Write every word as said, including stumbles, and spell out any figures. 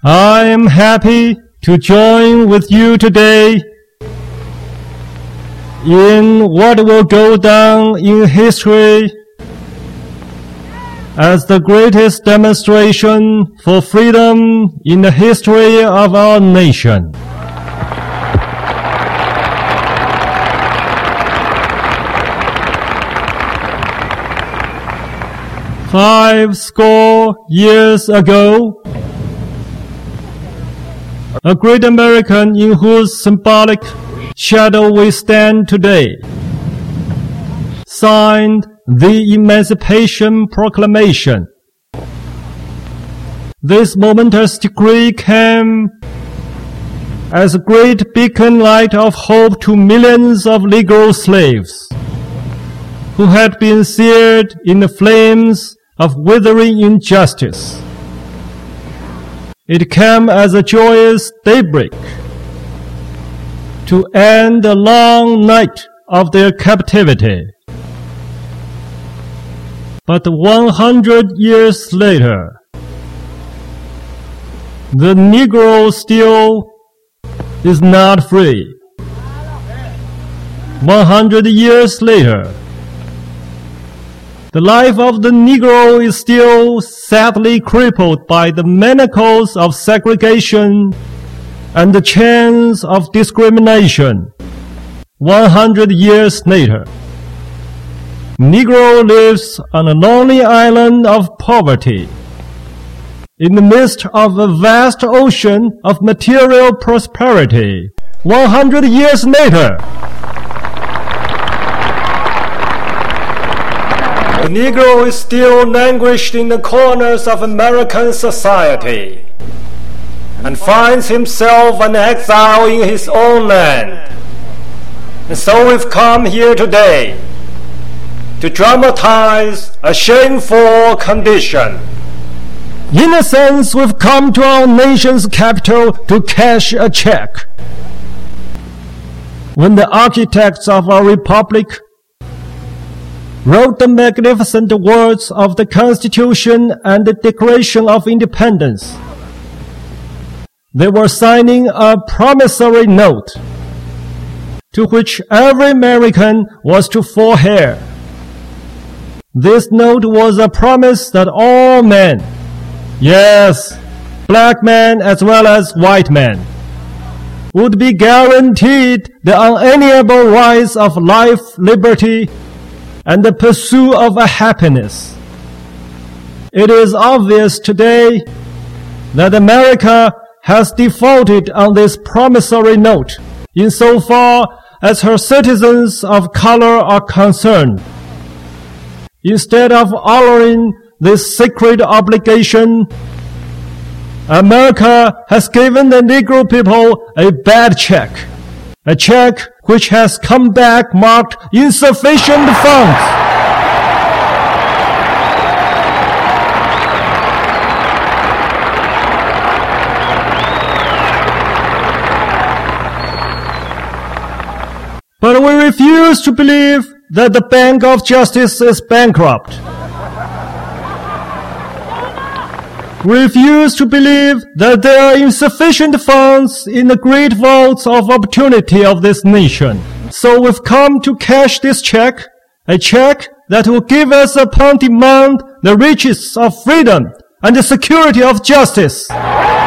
I am happy to join with you today in what will go down in history as the greatest demonstration for freedom in the history of our nation. Five score years ago, a great American in whose symbolic shadow we stand today signed the Emancipation Proclamation. This momentous decree came as a great beacon light of hope to millions of Negro slaves who had been seared in the flames of withering injustice. It came as a joyous daybreak to end the long night of their captivity. But one hundred years later, the Negro still is not free. One hundred years later, the life of the Negro is still sadly crippled by the manacles of segregation and the chains of discrimination. One hundred years later, Negro lives on a lonely island of poverty in the midst of a vast ocean of material prosperity. One hundred years later, the Negro is still languished in the corners of American society and finds himself an exile in his own land. And so we've come here today to dramatize a shameful condition. In a sense, we've come to our nation's capital to cash a check. When the architects of our republic wrote the magnificent words of the Constitution and the Declaration of Independence, they were signing a promissory note to which every American was to adhere. This note was a promise that all men, yes, black men as well as white men, would be guaranteed the unalienable rights of life, liberty, and the pursuit of a happiness. It is obvious today that America has defaulted on this promissory note insofar as her citizens of color are concerned. Instead of honoring this sacred obligation, America has given the Negro people a bad check, a check which has come back marked insufficient funds. But we refuse to believe that the Bank of Justice is bankrupt. We refuse to believe that there are insufficient funds in the great vaults of opportunity of this nation. So we've come to cash this check, a check that will give us upon demand the riches of freedom and the security of justice.